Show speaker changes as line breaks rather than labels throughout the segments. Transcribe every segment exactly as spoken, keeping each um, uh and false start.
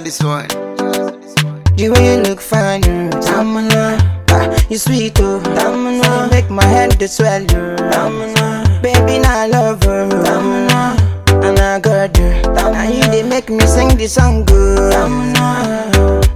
this one.
The way you look fine, you Tamana. Ah, you sweet, oh Tamana. You make my head to swell, you Tamana. Baby, now I love her, Tamana. And I got you, Tamana. You they make me sing the song good, Tamana.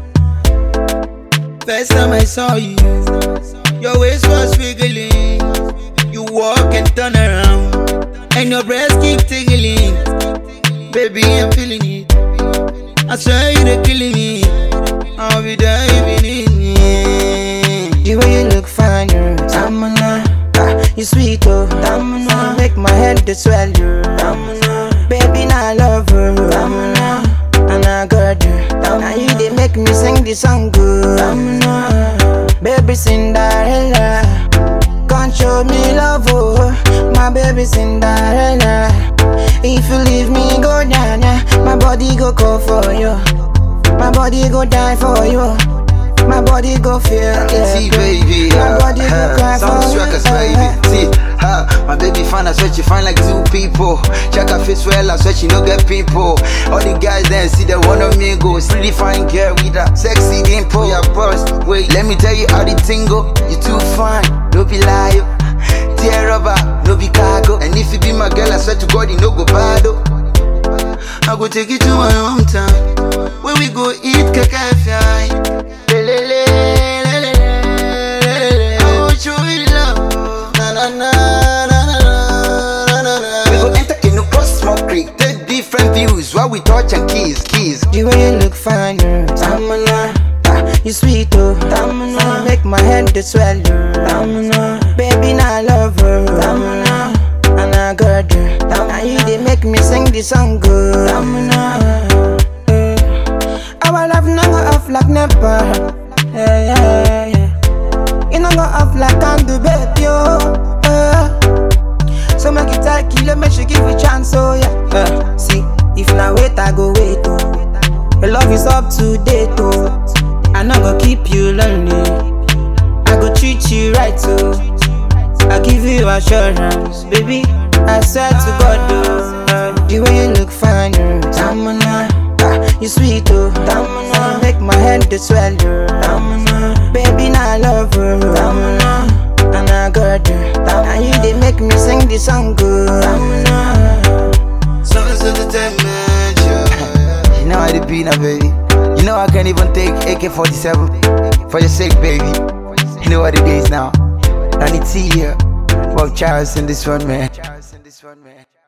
First time I saw you, your waist was wiggling. You walk and turn around, and your breast keep tickling. Baby, I'm feeling it. I swear you're killing me. I'll be diving in.
The way you look fine, you Tamana. Ah, you sweet, oh Tamana. You make my head to swell, you Tamana. Baby, now I love her, Tamana. And I got you, Tamana. You they make me sing the song good, Tamana. Baby Cinderella, can't show me love, oh my baby Cinderella. If you leave me, go down, yeah. My body go call for you. My body go die for you. My body go feel, yeah.
See, baby,
my body go cry for
sound
you.
trackers, baby. See, ha, my baby fine, I swear she fine like two people. Check her face well, I swear she no get people. All the guys then see the one of me go. Really fine girl with a sexy dimple. Your boss, wait, let me tell you how the tingle. You too fine, no be lie. Tear rubber, no be cargo. And if you be my girl, I swear to God, you no go bad. I go take you to my hometown, where we go eat kekefia. Different views while we touch and kiss, kiss.
The way you look fine, you Tamana. Ah, you sweet, oh Tamana. You make my head to swell, you Tamana. Baby, now I love her, Tamana. And I got you, Tamana. You they make me sing the song good, Tamana. Our love no go off like never. Yeah, yeah, yeah. You no go off like I'm the baby, oh. Uh. So make it take kill, make you give a chance, oh yeah. Uh, see, if now wait, I go wait, oh. Your love is up to date, oh. I not go keep you lonely. I go treat you right, oh. I give you assurance, baby. I swear to God, oh. Uh, the way you look fine, you Tamana. Ah, you sweet, oh Tamana. You make my head to swell, you Tamana. Baby, now I love her, Tamana. And I got you, Tamana. You they make me sing the song good, Tamana.
Songs of the time, man, yeah.
You know how to be now, baby. You know I can't even take A K forty-seven for your sake, baby. You know what it is now. I need to see here. Bob Charles in this one, man.